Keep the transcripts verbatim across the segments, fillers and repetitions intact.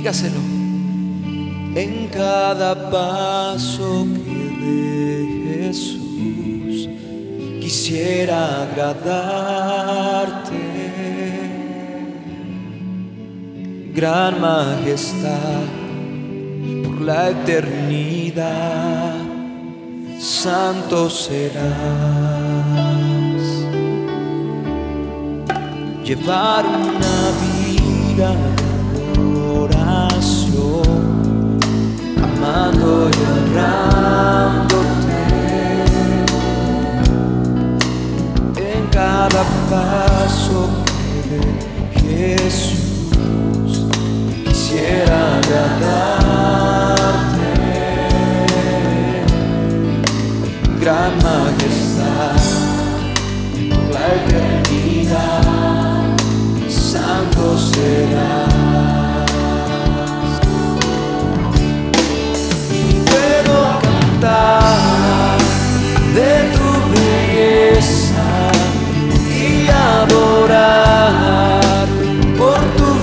dígaselo. En cada paso que dé Jesús, quisiera agradarte. Gran majestad, por la eternidad, santo serás. Llevar una vida de adoración, amando y honrándote. En cada paso que dé Jesús, quisiera agradarte. Gran majestad, por la eternidad, santo serás. Puedo cantar de tu belleza y adorar por tu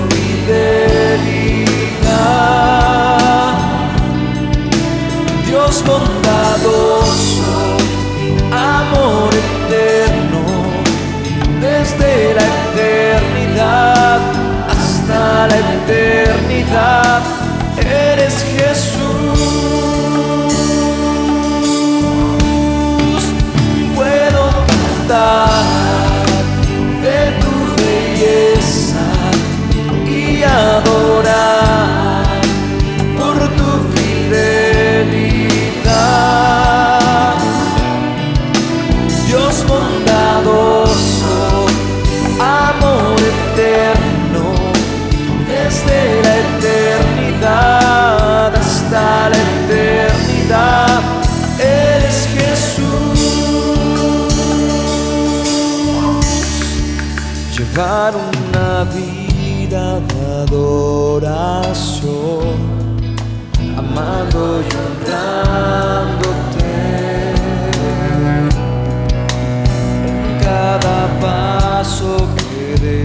fidelidad. Dios bondadoso, amor eterno, desde la eternidad hasta la eternidad, eres Jesús. Puedo cantar de tu belleza y adorar por tu fidelidad. Dios bondadoso, amor eterno, desde la eternidad hasta la eternidad, eres Jesús. Llevar una vida de adoración, amando y honrándote. En cada paso que dé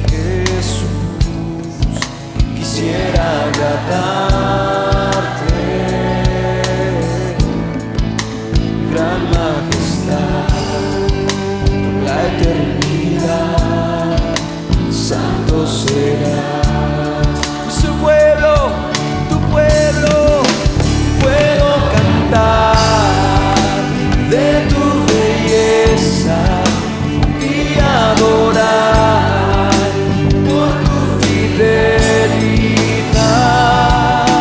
Jesús, quisiera agradarte. Gran majestad, por la eternidad, santo serás. Su pueblo, tu pueblo, puedo cantar de tu belleza y adorar por tu fidelidad.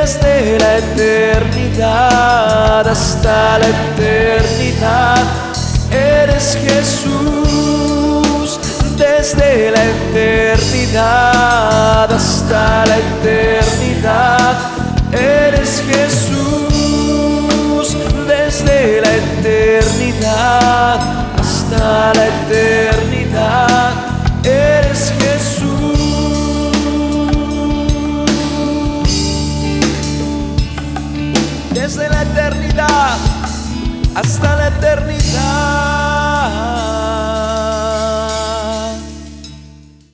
desde la eternidad hasta la eternidad. Eres Jesús, desde la eternidad hasta la eternidad. Eres Jesús, desde la eternidad hasta la eternidad. Eres Jesús. Desde la eternidad hasta la eternidad.